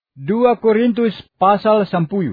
2 Korintus pasal 10.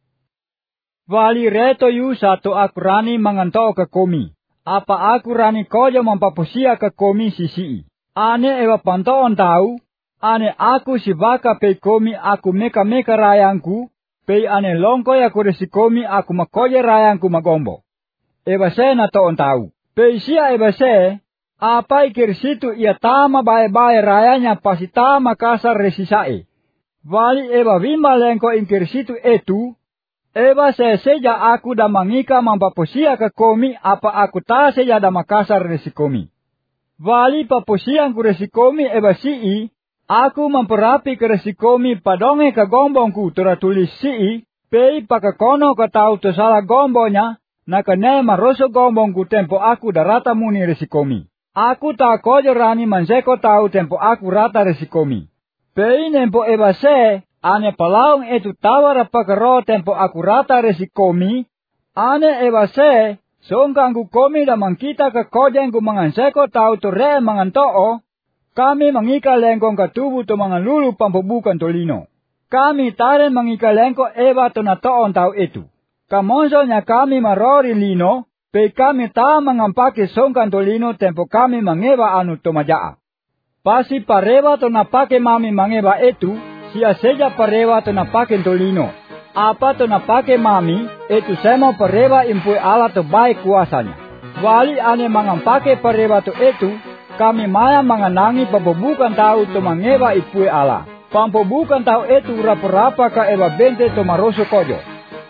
Wali reto yu satu aku rani manganto ke komi. Apa aku rani kojo mampapusia ke komi sisi. Ane ewa pantoon tahu. Ane aku si baka pe komi aku meka rayangku. Pe ane longko ya kuresi komi aku makoje rayangku magombo. Ewa se na toon tahu. Pe sia ewa se. Apa ikir situ ia tama bae rayanya pasi tama kasar resisae. Wali ewa wimba lengko ingkir situ etu. Ewa seja aku da mangika mampapusia ke komi apa aku ta seja da makasar resikomi. Wali papusiang ku resikomi ewa sii. Aku memperapi ke resikomi padonge ke gombongku teratulis sii. Pei pakakono ke tau to salah gombonya. Nakane maroso gombongku tempo aku da rata muni resikomi. Aku tak kojo rani manseko tau tempo aku rata resikomi. Pei nempo ewa se, ane palaung etu tawara pakaro tempo aku rata resikomi. Ane ewa se, songkangku komi da mangkita ke kojengku manganseko tau to re mangantoo. Kami mangika lengkong katubu to mangalulu pampubukan tolino. Kami tare mangika lengko ewa to natoon tau etu. Kamonsonya kami marori lino. Pe kami ta mangampake songkan tolino tempo kami mangewa anu tomajaa. Pasi parewa to napake mami mangewa etu, sia seja parewa to napake tolino. Apa to napake mami, etu semo parewa impue ala to baik kuasanya. Wali ane mangampake parewa to etu, kami maya manganangi pampobukan tau to mangewa ipue ala. Pampobukan tau etu rapa-rapa ka ewa bente to maroso kojo.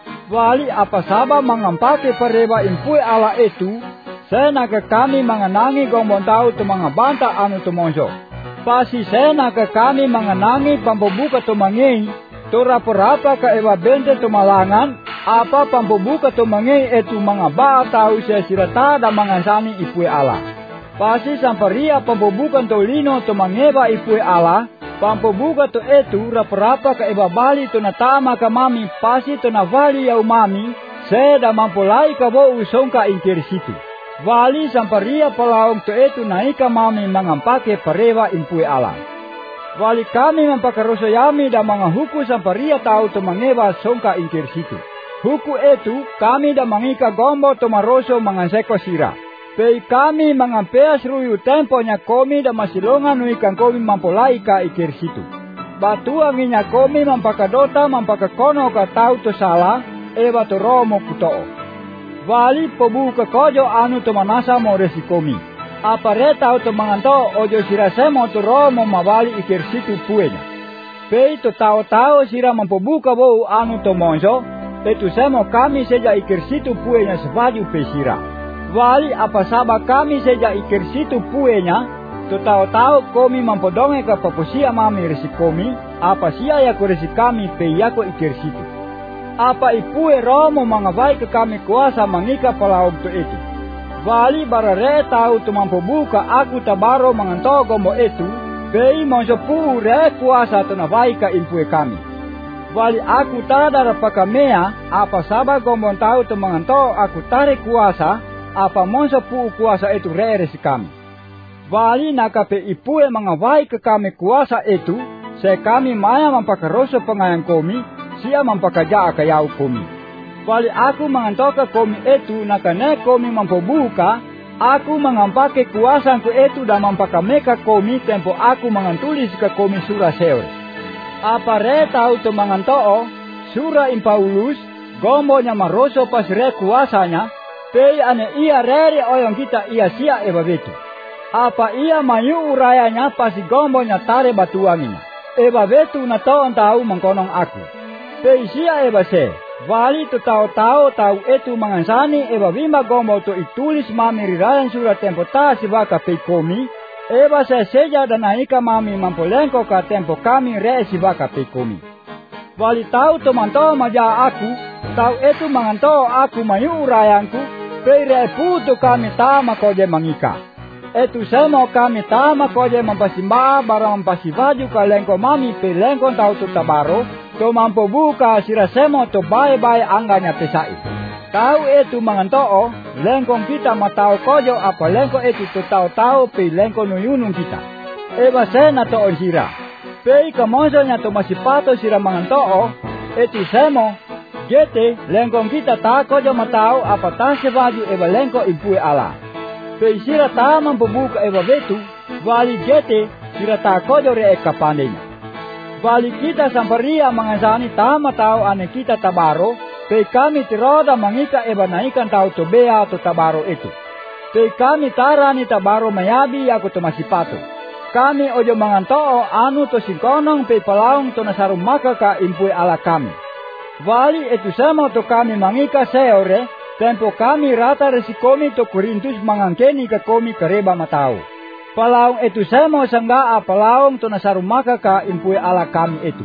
Wali apa saba mangampake parewa impue ala etu, sena ke kami manganangi gombong tau to mangabanta anu to monso. Pasi sena ke kami manganangi pampobuka to mangei, to rapa-rapa ka ewa bente to malangan, apa pampobuka to mangei etu mangaba tau sirata da mangansani ipue ala. Pasi samparia pampobukan to lino to mangewa ipue ala, pampobuka to etu rapa-rapa ka eba bali to natama ka mami pasi to navali ya umami, seda mampolai ka bo usongka ingkir situ. Wali samparia palaung to etu naika mami mangampake parewa impue ala. Wali kami mampakaroso yami da mga huku samparia tau to mangewa songka ingkir situ. Huku etu kami da mangika gombo to maroso manganseko sira. Pei kami mangampeas ruyu temponya komi da masilongan nuikan komi mampolai ka ikir situ. Batua nginya komi mampakadota mampakakono ka tau to salah, ewa to romo kutoo. Wali pobuka kojo anu to manasa mo resikomi. Apare tau to manganto ojo sirasemo to romo mawali ikir situ puenya. Pei to tao sira mampobuka bou anu to monso, etu semo kami seja ikir situ puenya sebaju pe sira. Wali apa saba kami seja ikir situ puenya, to tao komi mampodonge ka papusia mami resikomi, apa sia ya ko resikami pe yako ikir situ. Apa ipue romo mangawai ke kami kuasa mangika palaog to etu. Wali barare tau to mampobuka aku tabaro manganto gombo etu, pei monso pu re kuasa to nawai ka impue kami. Wali aku tada rapakamea, apa saba gombo tau to manganto aku tare kuasa, apa monso pu kuasa etu re resikami. Wali nakape ipue mangawai ke kami kuasa etu, se kami maya mampakaroso pengayang komi, sia mampakajaa kayau komi. Wali aku mangantoka komi etu nakane komi mampobuka, aku mangampake kuasanku etu dan mampakameka komi tempo aku mangantulis ke komi sura sewe. Apa re tau to mangantoo, sura Paulus, gombonya maroso pas re kuasanya, pei ane ia rere oyong kita ia sia eba betu. Apa ia mayu urayanya pasi gombonya tare batuanginya. Eba betu na toon tau mangkonong aku. Pei sia eba se, wali to tau etu mangansani eba wimba gombo to itulis mami rirayan surat tempo ta sibaka pei komi. Eba se seja dan naika mami mampolengko ka tempo kami re sibaka pei komi. Wali tau to manto maja aku, tau etu manganto aku mayu urayanku, pei re puto kami ta makoje mangika. Etu semo kami ta makoje mampasimba bara mampasivaju ka lengko mami pe lengko tau to tabaro, to mampobuka sirasemo to bae angganya pesai. Tau etu mangantoo, lengkong kita matao kojo apa lengko etu to tau pe lengko nuyunung kita. Eba sena to on sira. Pei kamonsonya to masipato sira mangantoo, eti semo, gete, lengkong kita tako jo matao apa ta sebaju eba lengko impue ala. Pei sira ta mampubuka eba betu, wali gete, sira tako jo re ekapandenya. Wali kita samparia mangasani ta matao ane kita tabaro, pei kami tiroda mangika eba naikan tau tobea atau tabaro itu. Pei kami tarani tabaro mayabi aku to masipato. Kami ojo mangantoo anu to singkonong pe palaung to nasarum maka ka impue ala kami. Wali etu sama to kami mangika seore, tempo kami rata resikomi to Korintus mangangkeni ka komi kareba matao. Palaung etu sama sangga a palaung to nasarum maka ka impue ala kami etu.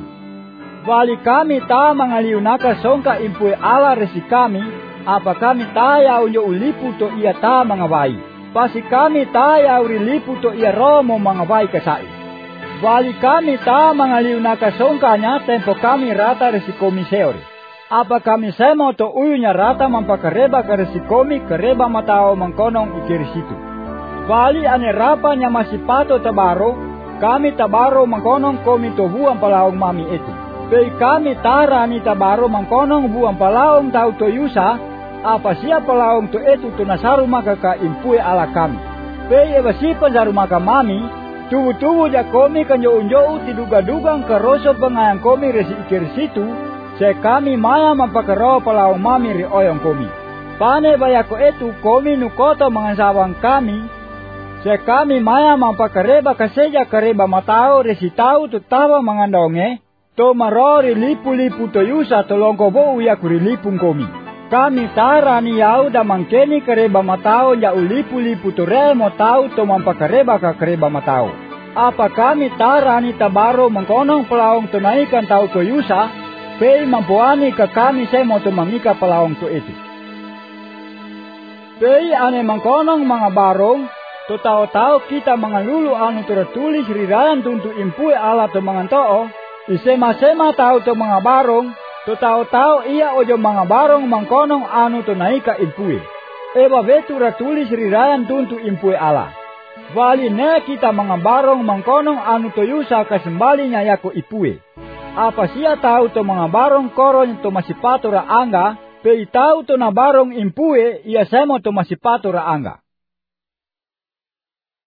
Wali kami ta mangaliunaka songka impue ala resi kami, apa kami taya unyo ulipu to ia ta mangawai. Pasi kami taya urilipu to ia romo mangawai kasai. Wali kami ta mangaliunaka songkanya tempo kami rata resikomi seore. Apa kami semo to uyunya rata mampakareba ka resikomi kareba matao mangkonong ikirisitu. Wali ane rapa nya masipato tabaro, kami tabaro mangkonong komi to buang palaung mami itu. Pei kami tarani tabaro mangkonong buang palaung tau to yusa, apa siapa palaung to itu to nasaru maka ka impue ala kami. Pei eba si panjaru maka mami, tubu-tubu ja komi kanjo unjou tiduga-dugang karoso pengayang komi resi ikir situ, se kami maya mampakaro palaung mami ri oyong komi. Pane bayako itu komi nukoto mangasawang kami, se kami maya mampakareba kaseja kareba matao resi tau tu tawa mangandonge, to marori lipu-lipu to yusa to longkobo uyakuri lipung komi. Kami tarani yau da mangkeni kareba matao ya ulipu-lipu to remo tau to mampakareba ka kareba matao. Apa kami tarani tabaro mangkonong palaung to naikan tau to yusa, pei mampuani ka kami semo to mangika palaung to itu. Pei ane mangkonong mga barong, to tao-tao kita mangalulu anu tertulis rirayan tuntu impue ala to mangantoo, isema-sema tau to mga barong, to tao-tao iya ojo mga barong mangkonong anu to naika impue. Eba betu ratulis rirayan tuntu impue ala. Wali ne kita mga barong mangkonong anu to yusa kasembali nya yako ipue. Apa siya tau to mga barong koron to masipato ra angga, pe tau to na barong impue iya semo to masipato ra angga.